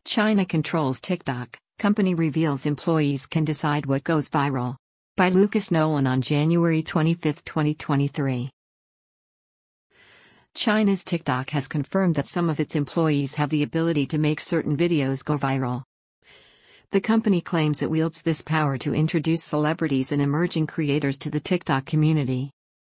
China controls TikTok, company reveals employees can decide what goes viral. By Lucas Nolan on January 25, 2023. China's TikTok has confirmed that some of its employees have the ability to make certain videos go viral. The company claims it wields this power to introduce celebrities and emerging creators to the TikTok community.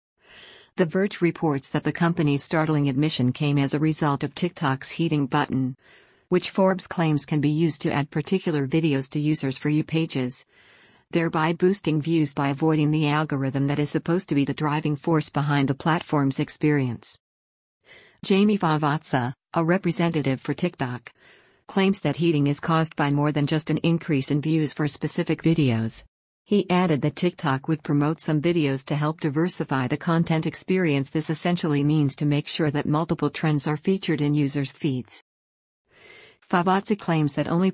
The Verge reports that the company's startling admission came as a result of TikTok's heating button, which Forbes claims can be used to add particular videos to users' For You pages, thereby boosting views by avoiding the algorithm that is supposed to be the driving force behind the platform's experience. Jamie Favazza, a representative for TikTok, claims that heating is caused by more than just an increase in views for specific videos. He added that TikTok would promote some videos to help diversify the content experience. This essentially means to make sure that multiple trends are featured in users' feeds. Favazza claims that only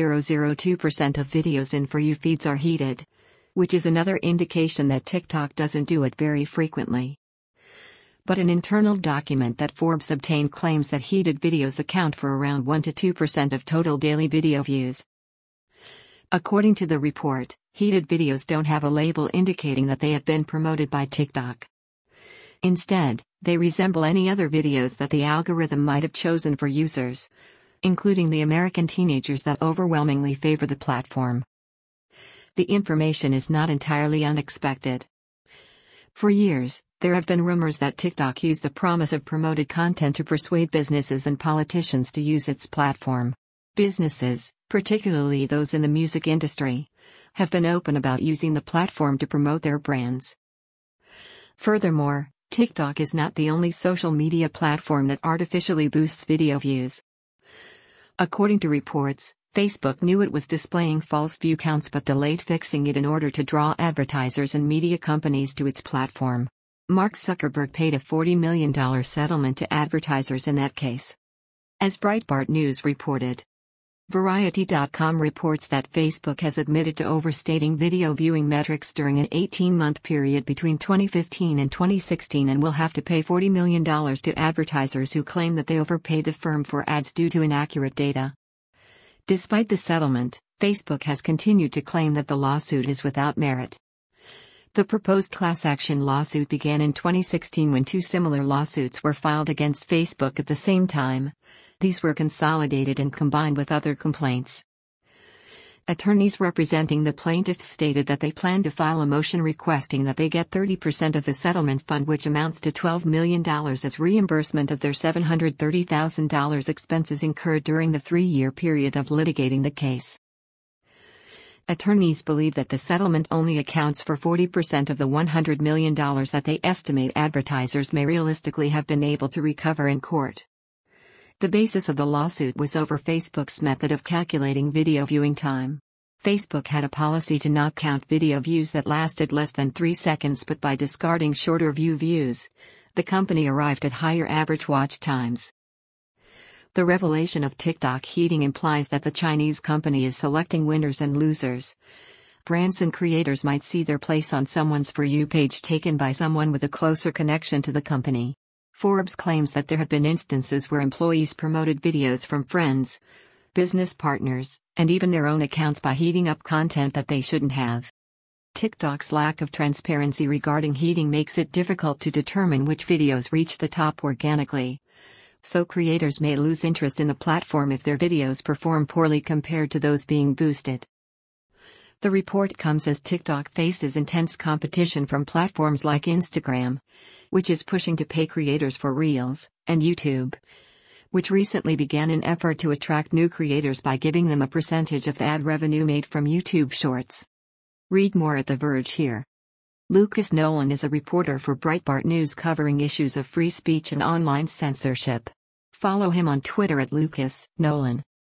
0.002% of videos in For You feeds are heated, which is another indication that TikTok doesn't do it very frequently. But an internal document that Forbes obtained claims that heated videos account for around 1 to 2% of total daily video views. According to the report, heated videos don't have a label indicating that they have been promoted by TikTok. Instead, they resemble any other videos that the algorithm might have chosen for users, including the American teenagers that overwhelmingly favor the platform. The information is not entirely unexpected. For years, there have been rumors that TikTok used the promise of promoted content to persuade businesses and politicians to use its platform. Businesses, particularly those in the music industry, have been open about using the platform to promote their brands. Furthermore, TikTok is not the only social media platform that artificially boosts video views. According to reports, Facebook knew it was displaying false view counts but delayed fixing it in order to draw advertisers and media companies to its platform. Mark Zuckerberg paid a $40 million settlement to advertisers in that case. As Breitbart News reported, Variety.com reports that Facebook has admitted to overstating video viewing metrics during an 18-month period between 2015 and 2016 and will have to pay $40 million to advertisers who claim that they overpaid the firm for ads due to inaccurate data. Despite the settlement, Facebook has continued to claim that the lawsuit is without merit. The proposed class action lawsuit began in 2016 when two similar lawsuits were filed against Facebook at the same time. These were consolidated and combined with other complaints. Attorneys representing the plaintiffs stated that they plan to file a motion requesting that they get 30% of the settlement fund, which amounts to $12 million, as reimbursement of their $730,000 expenses incurred during the 3-year period of litigating the case. Attorneys believe that the settlement only accounts for 40% of the $100 million that they estimate advertisers may realistically have been able to recover in court. The basis of the lawsuit was over Facebook's method of calculating video viewing time. Facebook had a policy to not count video views that lasted less than 3 seconds, but by discarding shorter views, the company arrived at higher average watch times. The revelation of TikTok heating implies that the Chinese company is selecting winners and losers. Brands and creators might see their place on someone's For You page taken by someone with a closer connection to the company. Forbes claims that there have been instances where employees promoted videos from friends, business partners, and even their own accounts by heating up content that they shouldn't have. TikTok's lack of transparency regarding heating makes it difficult to determine which videos reach the top organically, so creators may lose interest in the platform if their videos perform poorly compared to those being boosted. The report comes as TikTok faces intense competition from platforms like Instagram, which is pushing to pay creators for Reels, and YouTube, which recently began an effort to attract new creators by giving them a percentage of the ad revenue made from YouTube Shorts. Read more at The Verge here. Lucas Nolan is a reporter for Breitbart News covering issues of free speech and online censorship. Follow him on Twitter at Lucas Nolan.